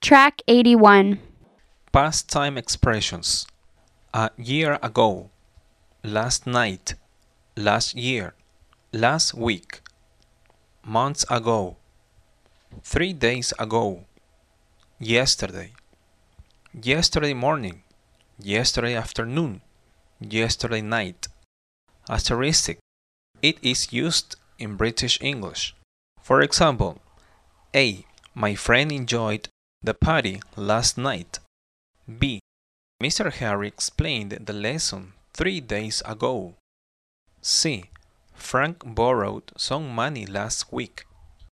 Track 81. Past time expressions. A year ago. Last night. Last year. Last week. Months ago. 3 days ago. Yesterday. Yesterday morning. Yesterday afternoon. Yesterday night. Asterisk. It is used in British English. For example, A. My friend enjoyed the party last night. B. Mr. Harry explained the lesson 3 days ago. C. Frank borrowed some money last week.